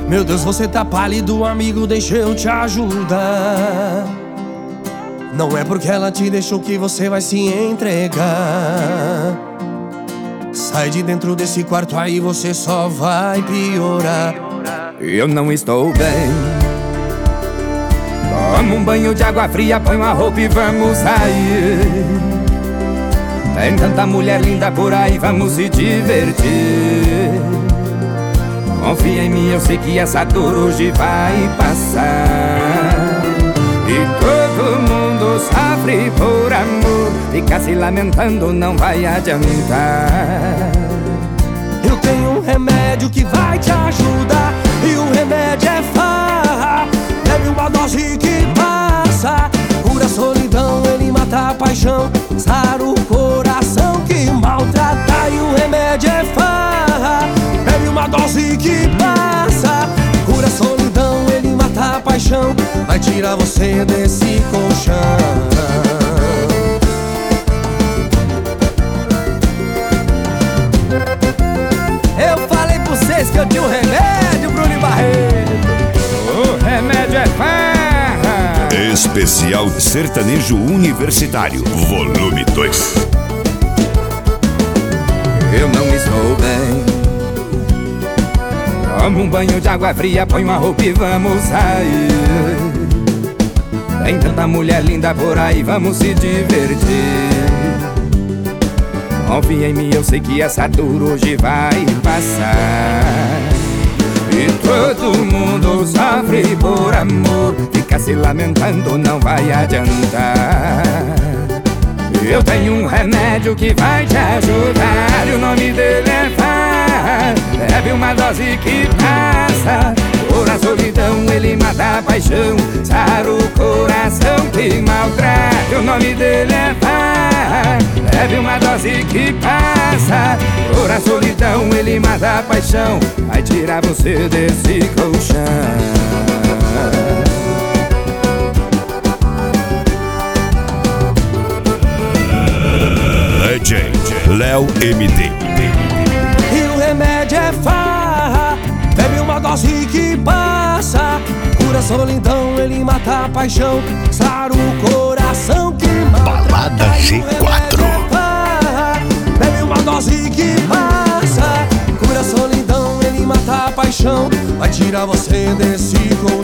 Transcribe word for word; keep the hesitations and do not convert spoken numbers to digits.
Meu Deus, você tá pálido, amigo, deixa eu te ajudar. Não é porque ela te deixou que você vai se entregar. Sai de dentro desse quarto aí, você só vai piorar. Eu não estou bem. Toma um banho de água fria, põe uma roupa e vamos sair. Tem tanta mulher linda por aí, vamos se divertir. Confia em mim, eu sei que essa dor hoje vai passar. E todo mundo sofre por amor, ficar se lamentando não vai adiantar. Eu tenho um remédio que vai te ajudar, e o remédio é farra. Bebe uma dose que passa, cura a solidão, ele mata a paixão, sara o coração que maltrata. E o remédio é farra. Bebe uma dose que passa, cura a solidão, ele mata a paixão, vai tirar você desse colchão. Eu falei pra vocês que eu tinha um remédio, Bruno e Barreto. O remédio é farra. Especial Sertanejo Universitário, volume dois. Eu não estou bem. Toma um banho de água fria, põe uma roupa e vamos sair. Tem tanta mulher linda por aí, vamos se divertir. Confia em mim, eu sei que essa dor hoje vai passar. E todo mundo sofre por amor, fica se lamentando não vai adiantar. Eu tenho um remédio que vai te ajudar, e o nome dele é farra. Bebe uma dose que passa, cura a solidão, ele mata a paixão, sara o coração que maltrata. O nome dele é farra. Bebe uma dose que passa, cura a solidão, ele mata a paixão, vai tirar você desse colchão. D J Léo M D. E o remédio é farra. Bebe uma dose que passa, cura a solidão, ele mata a paixão, sara o coração que maltrata. Balada G quatro. Bebe uma dose que passa, cura a solidão, ele mata a paixão, vai tirar você desse colchão.